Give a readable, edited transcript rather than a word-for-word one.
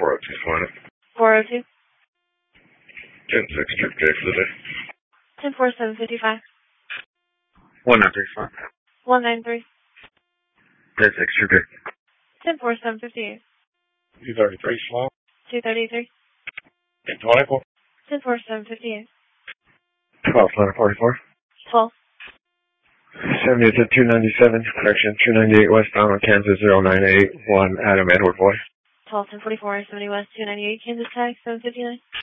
402 Planet. 402. 10-6 trip J for the day. 10-4-755. 1935. 193. 10-6 trip J. 10-4-758. 233 slow. 233. 10-24. 10-4-758. 12 Planet 44. 12. 70 to 297, correction, 298 westbound on Kansas 0981, Adam Edward Boy. 12-10-44, 70 West, 298, Kansas Tag, 759.